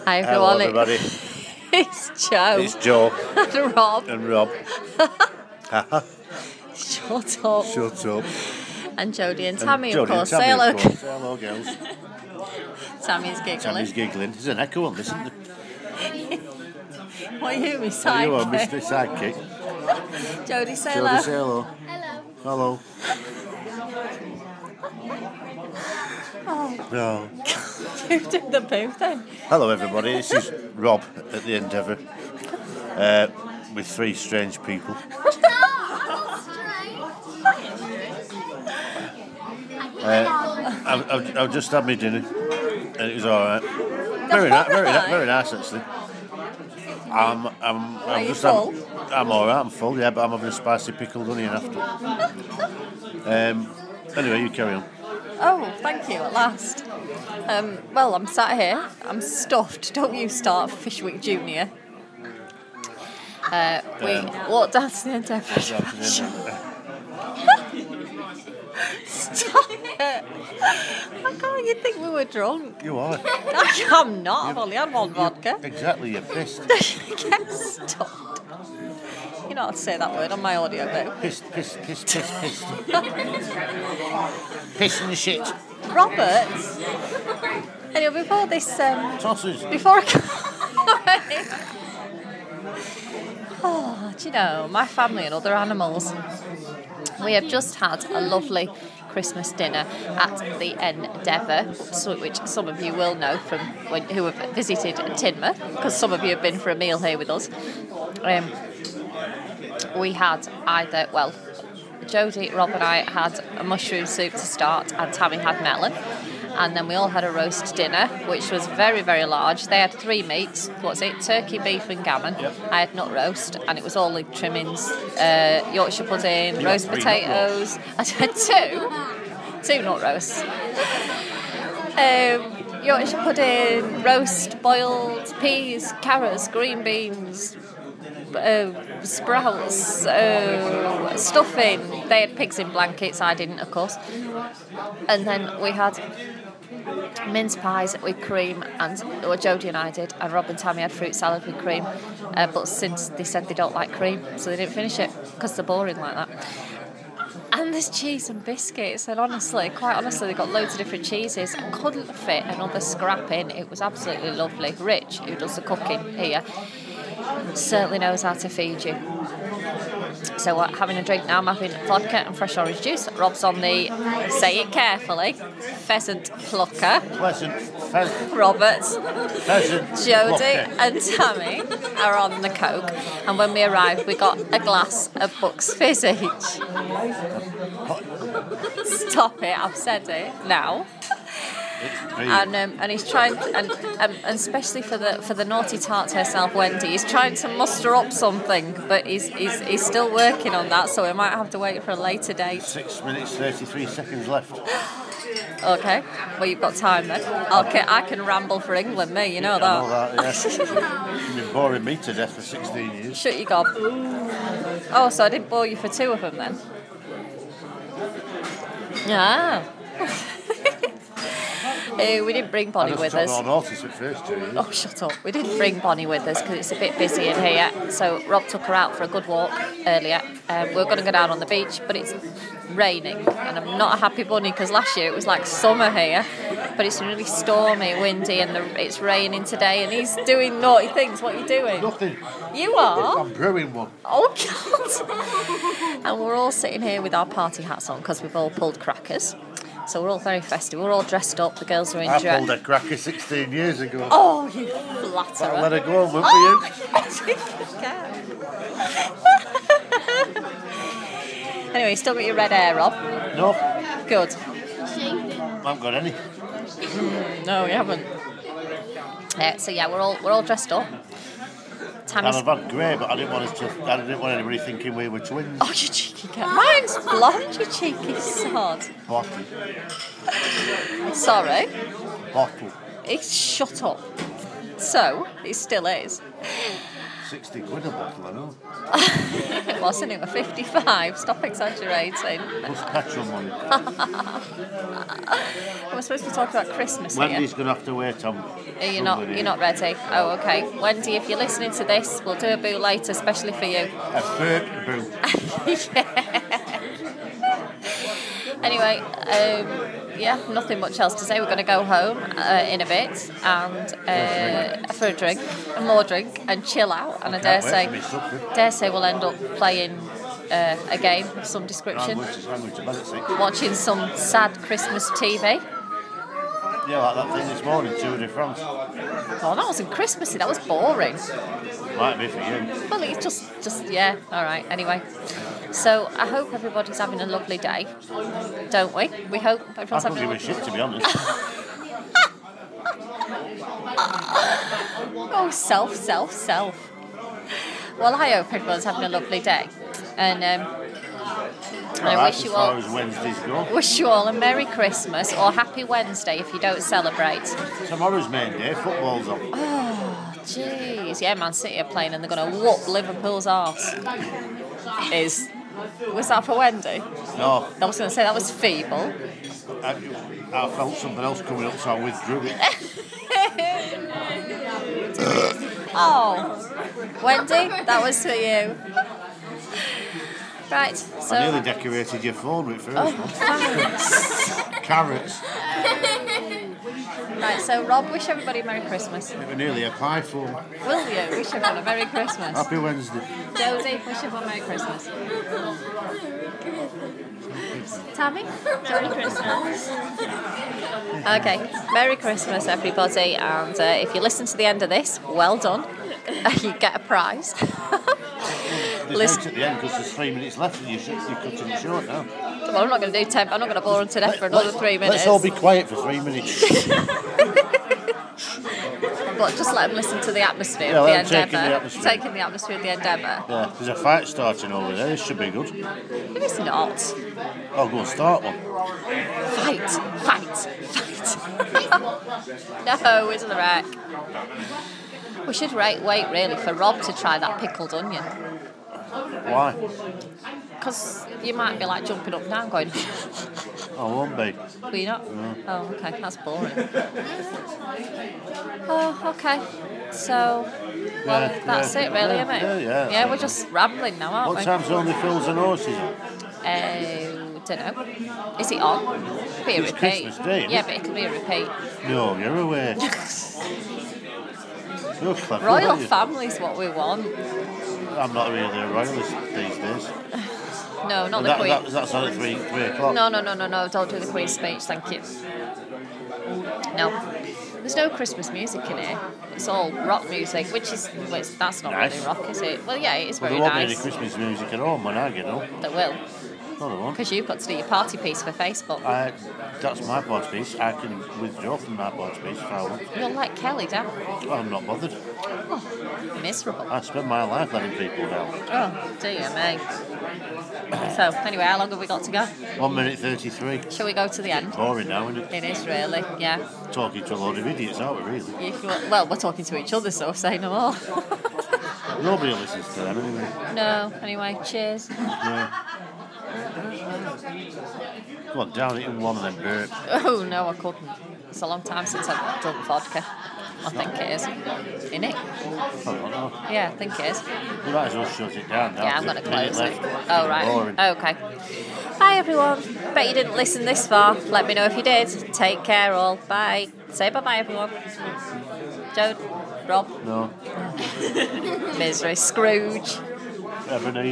Hi Hello, everyone. everybody. It's Joe. It's Joe And Rob. and Rob. Shut up. Shut up. And Jodie and Tammy, Jodie of course. and Tammy, Say hello. of course. Say hello, girls. Tammy's giggling. Tammy's giggling. There's an echo on this, isn't there? What are you, my You sidekick? are Mr. Sidekick. Jodie, say Jodie, hello. say hello. Hello. Hello. No. You did the booth then. Hello, everybody. This is Rob at the Endeavour with three strange people. I've just had my dinner and it was all right. Very nice actually. I'm you just full? I'm all right. I'm full, yeah, but I'm having a spicy pickled onion after. Anyway, you carry on. Oh, thank you, at last. Well, I'm sat here. I'm stuffed. Don't you start, Fishwick Junior. We walked down to the Endeavour. Stop it. How can't you think we were drunk? You are. I'm not. I've only had one vodka. Exactly, you're pissed. Get stuffed. You know how to say that word on my audio book. Pissed. Piss in the shit. Robert. Anyway, before this, Sausage. before I oh, do you know, my family and other animals, we have just had a lovely Christmas dinner at the Endeavour, which some of you will know from who have visited Tynmouth, because some of you have been for a meal here with us. We had Jodie, Rob and I had a mushroom soup to start, and Tammy had melon. And then we all had a roast dinner, which was very, very large. They had three meats. What's it? Turkey, beef and gammon. Yep. I had nut roast, and it was all in trimmings. Yorkshire pudding, roast potatoes. I had two nut roasts. Yorkshire pudding, roast, boiled peas, carrots, green beans, sprouts, stuffing. They had pigs in blankets, I didn't, of course. And then we had mince pies with cream, and what Jodie and I did, and Rob and Tammy had fruit salad with cream, but since they said they don't like cream, so they didn't finish it because they're boring like that. And there's cheese and biscuits, and quite honestly, they got loads of different cheeses. I couldn't fit another scrap in. It was absolutely lovely. Rich, who does the cooking here, certainly knows how to feed you. So we're having a drink now. I'm having vodka and fresh orange juice. Rob's on the, say it carefully, pheasant plucker. Pheasant. Robert, Pheasant. Jodie and Tammy are on the Coke. And when we arrived, we got a glass of Bucks Fizz each. Stop it, I've said it now. And he's trying, and especially for the naughty tart herself, Wendy, he's trying to muster up something, but he's still working on that, so we might have to wait for a later date. 6 minutes 33 seconds left. Okay, well, you've got time then. Okay, I can ramble for England, me, you know that. I know that, yeah. You've been boring me to death for 16 years. Shut your gob. Oh, so I didn't bore you for two of them then? Yeah. We didn't bring Bonnie with us. Notice at first 2 years. Oh, shut up. We didn't bring Bonnie with us because it's a bit busy in here. So Rob took her out for a good walk earlier. We were going to go down on the beach, but it's raining. And I'm not a happy bunny because last year it was like summer here. But it's really stormy, windy, and it's raining today. And he's doing naughty things. What are you doing? Nothing. You are? I'm brewing one. Oh, God. And we're all sitting here with our party hats on because we've all pulled crackers. So we're all very festive. We're all dressed up. The girls are in dress. I pulled a cracker 16 years ago. Oh, you flatterer. I'll let her go, won't you? Anyway, you still got your red hair, Rob? No. Good. I haven't got any. No, you haven't. So yeah, we're all dressed up. Tammy's... And I've had grey, but I didn't want anybody thinking we were twins. Oh, you cheeky cat. Mine's blonde, you cheeky sod. Bottle. Sorry. Bottle. Shut up. So, it still is. 60 quid a bottle, I know. It wasn't, it was 55. Stop exaggerating. Plus petrol money. We're supposed to be talking about Christmas here. Wendy's going to have to wait on. You're not ready? Oh, okay. Wendy, if you're listening to this, we'll do a boo later, especially for you. A burp boo. Yeah. Anyway, nothing much else to say. We're going to go home in a bit and for a drink, and more drink, and chill out. And I dare say we'll end up playing a game of some description, watching some sad Christmas TV. Yeah, like that thing this morning, Tour de France. Oh, that wasn't Christmassy. That was boring. Might be for you. Well, it's just yeah. All right. Anyway, so I hope everybody's having a lovely day, don't we? We hope everyone's having. I couldn't give a shit, to be honest. Oh, self. Well, I hope everyone's having a lovely day, and I wish you all a Merry Christmas or Happy Wednesday if you don't celebrate. Tomorrow's main day, football's on. Oh, jeez. Yeah, Man City are playing and they're going to whoop Liverpool's arse. Was that for Wendy? No. I was going to say that was feeble. I felt something else coming up, so I withdrew it. Oh, Wendy, that was for you. Right, so... I nearly decorated your phone with first one. Thanks. Carrots. Right, so Rob, wish everybody a Merry Christmas. It was nearly a pie phone. Will you? Wish everyone a Merry Christmas. Happy Wednesday. Jodie, wish everyone a Merry Christmas. Tammy? Merry Christmas. Okay, Merry Christmas, everybody. And if you listen to the end of this, well done. You get a prize. There's at the end because there's 3 minutes left and you're cutting it short now. Well, I'm not going to do 10. I'm not going to bore them to death for another 3 minutes. Let's all be quiet for 3 minutes. But just let them listen to the atmosphere of the Endeavour. Taking the atmosphere of the Endeavour. Yeah, there's a fight starting over there. This should be good. It is not. I'll go and start one. Fight. No, it's the wreck. We should wait really for Rob to try that pickled onion. Why? Because you might be like jumping up and down going... I won't be. Will you not? No. Oh, okay, that's boring. Oh, okay. So, well, that's it really, isn't it? Yeah, we're just rambling now, aren't we? What time's Only Fools and Horses on? Don't know. Is it on? It'll be a repeat. Christmas Day, yeah, but it'll be a repeat. No, you're away. You're clever, Royal family's what we want. I'm not really a royalist these days. No, not the Queen. That's on at 3 o'clock. No, don't do the Queen's speech, thank you. No. There's no Christmas music in here. It's all rock music, that's not nice. really rock, is it? Well, yeah, it is very nice. There won't be any Christmas music at home when I get home. There will. No, there won't. Because you've got to do your party piece for Facebook. That's my party piece. I can withdraw from my party piece if I want. You're like Kelly, Dan. Well, I'm not bothered. Oh, miserable. I spend my life letting people down. Oh, dear me. So, anyway, how long have we got to go? 1 minute 33. Shall we go to the end? Boring now, isn't it? It is really, yeah. Talking to a load of idiots, aren't we, really? Well, we're talking to each other, so say no more. Nobody listens to them, anyway. No, anyway, cheers. Yeah. Go on, down it in one of them burps. Oh, no, I couldn't. It's a long time since I've done vodka. I think it is. Isn't it? I don't know. Yeah, I think it is. You might as well shut it down now. Yeah, I'm going to close it. Left. Oh, right. Boring. Okay. Bye, everyone. Bet you didn't listen this far. Let me know if you did. Take care, all. Bye. Say bye-bye, everyone. Joe? Rob? No. Misery. Scrooge. Ebenezer.